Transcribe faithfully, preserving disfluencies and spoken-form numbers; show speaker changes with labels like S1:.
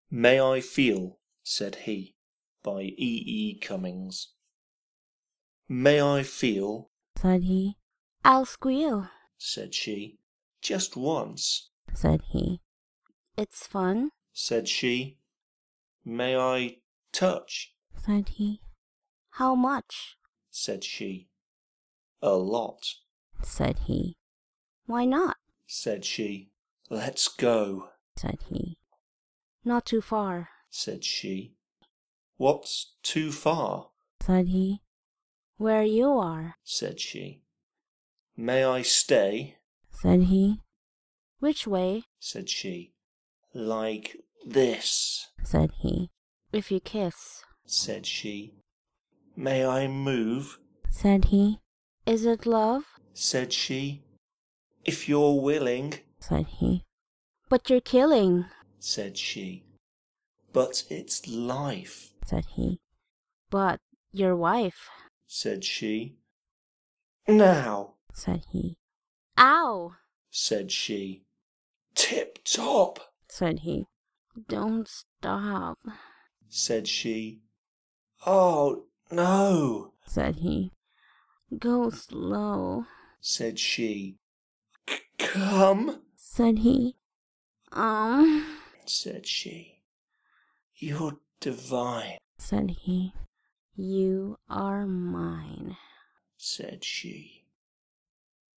S1: May I Feel, said he, by E. E. Cummings. May I feel,
S2: said he. I'll squeal,
S1: said she. Just once,
S2: said he. It's fun,
S1: said she. May I touch,
S2: said he. How much,
S1: said she. A lot,
S2: said he. Why not,
S1: said she. Let's go,
S2: said he. Not too far,
S1: said she. What's too far,
S2: said he. Where you are,
S1: said she. May I stay,
S2: said he. Which way,
S1: said she. Like this,
S2: said he. If you kiss,
S1: said she. May I move,
S2: said he. Is it love,
S1: said she. If you're willing,
S2: said he. But you're killing,
S1: said she. But it's life,
S2: said he. But your wife,
S1: said she. Now,
S2: said he. Ow,
S1: said she. Tip top,
S2: said he. Don't stop,
S1: said she. Oh, no,
S2: said he. Go slow,
S1: said she. Come,
S2: said he. Um,
S1: said she. You're divine,
S2: said he. You are mine,
S1: said she.